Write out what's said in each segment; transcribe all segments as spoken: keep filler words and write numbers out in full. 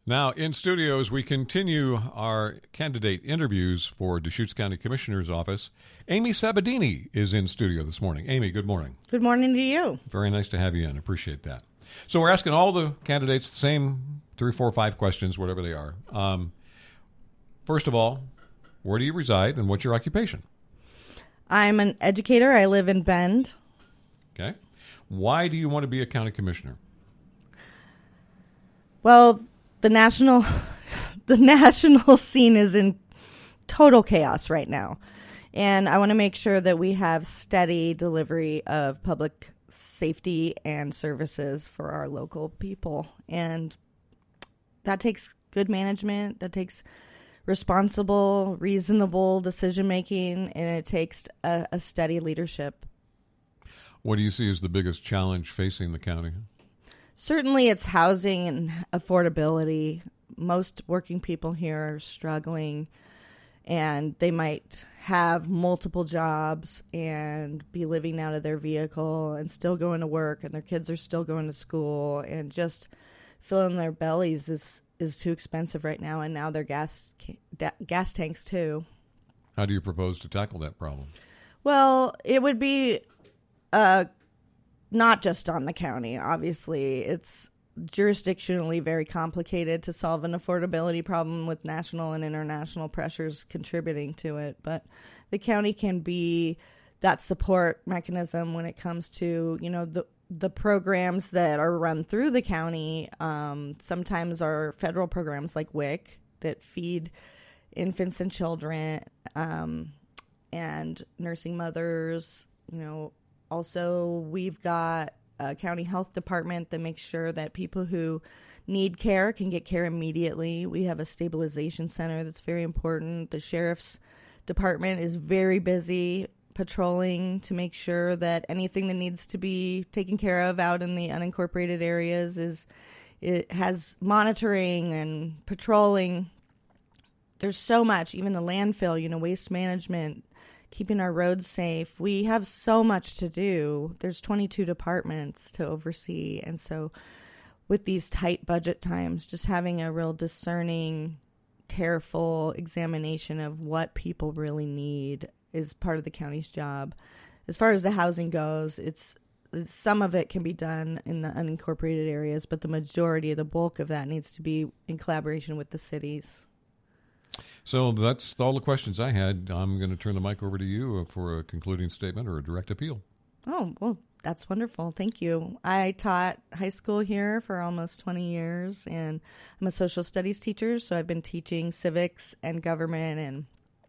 Now, in studios, we continue our candidate interviews for Deschutes County Commissioner's Office. Amy Sabadini is in studio this morning. Amy, good morning. Good morning to you. Very nice to have you in. Appreciate that. So we're asking all the candidates the same three, four, five questions, whatever they are. Um, first of all, where do you reside and what's your occupation? I'm an educator. I live in Bend. Okay. Why do you want to be a county commissioner? Well, the national the national scene is in total chaos right now. And I want to make sure that we have steady delivery of public safety and services for our local people. And that takes good management, that takes responsible, reasonable decision making, and it takes a, a steady leadership. What do you see as the biggest challenge facing the county? Certainly it's housing and affordability. Most working people here are struggling, and they might have multiple jobs and be living out of their vehicle and still going to work, and their kids are still going to school, and just filling their bellies is, is too expensive right now, and now their gas gas tanks too. How do you propose to tackle that problem? Well, it would be uh, not just on the county. Obviously, it's jurisdictionally very complicated to solve an affordability problem with national and international pressures contributing to it. But the county can be that support mechanism when it comes to, you know, the the programs that are run through the county. Um, sometimes are federal programs like W I C that feed infants and children um, and nursing mothers. You know, also we've got a county health department that makes sure that people who need care can get care immediately. We have a stabilization center that's very important. The sheriff's department is very busy patrolling to make sure that anything that needs to be taken care of out in the unincorporated areas is it has monitoring and patrolling. There's so much, even the landfill, you know, waste management, keeping our roads safe. We have so much to do. There's twenty-two departments to oversee. And so with these tight budget times, just having a real discerning, careful examination of what people really need is part of the county's job. As far as the housing goes, it's some of it can be done in the unincorporated areas, but the majority, the bulk of that needs to be in collaboration with the cities. So that's all the questions I had. I'm going to turn the mic over to you for a concluding statement or a direct appeal. Oh, well, that's wonderful. Thank you. I taught high school here for almost twenty years, and I'm a social studies teacher, so I've been teaching civics and government and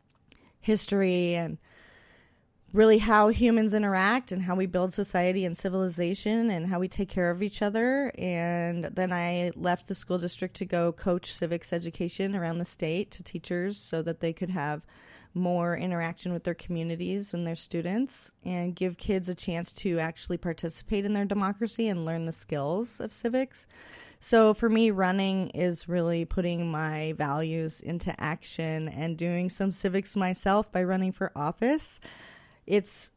history and really how humans interact and how we build society and civilization and how we take care of each other. And then I left the school district to go coach civics education around the state to teachers so that they could have more interaction with their communities and their students and give kids a chance to actually participate in their democracy and learn the skills of civics. So for me, running is really putting my values into action and doing some civics myself by running for office. It's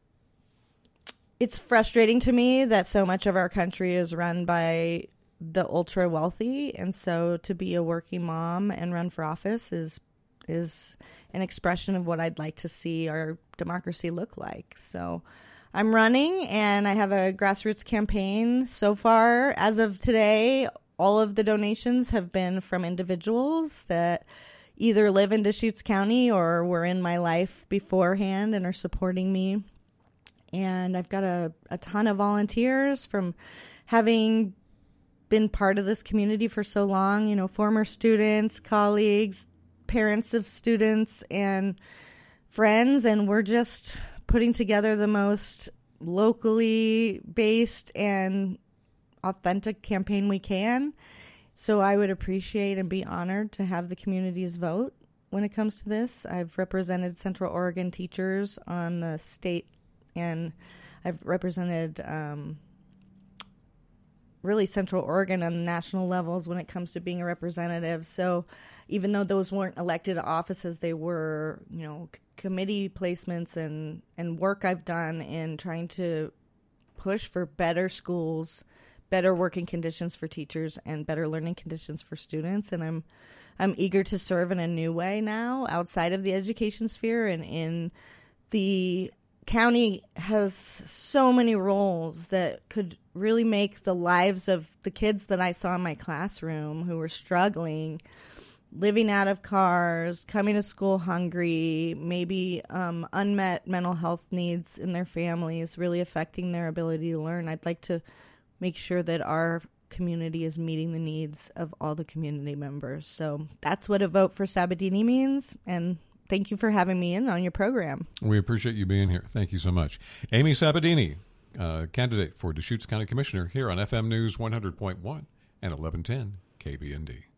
it's frustrating to me that so much of our country is run by the ultra wealthy, and so to be a working mom and run for office is is an expression of what I'd like to see our democracy look like. So I'm running, and I have a grassroots campaign. So far, as of today, all of the donations have been from individuals that either live in Deschutes County or were in my life beforehand and are supporting me. And I've got a, a ton of volunteers from having been part of this community for so long, you know, former students, colleagues, parents of students, and friends. And we're just putting together the most locally based and authentic campaign we can. So I would appreciate and be honored to have the community's vote when it comes to this. I've represented Central Oregon teachers on the state, and I've represented um, really Central Oregon on the national levels when it comes to being a representative. So even though those weren't elected offices, they were, you know, c- committee placements and, and work I've done in trying to push for better schools, better working conditions for teachers and better learning conditions for students. And I'm I'm eager to serve in a new way now outside of the education sphere. And in the county has so many roles that could really make the lives of the kids that I saw in my classroom who were struggling, living out of cars, coming to school hungry, maybe um, unmet mental health needs in their families, really affecting their ability to learn. I'd like to make sure that our community is meeting the needs of all the community members. So that's what a vote for Sabatini means. And thank you for having me in on your program. We appreciate you being here. Thank you so much. Amy Sabatini, uh, candidate for Deschutes County Commissioner here on F M News one hundred point one and eleven ten K B N D.